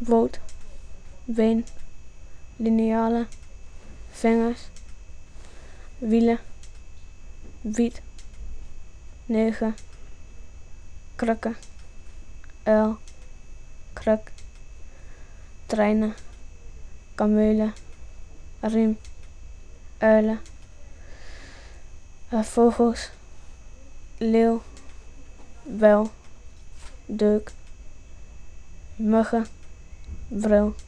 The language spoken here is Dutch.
rood, been, linealen, vingers, wielen, wiet, neger, krukken, uil, kruk, treinen, kamelen, riem, uilen, vogels, leeuw, wel, deuk, muggen, bril,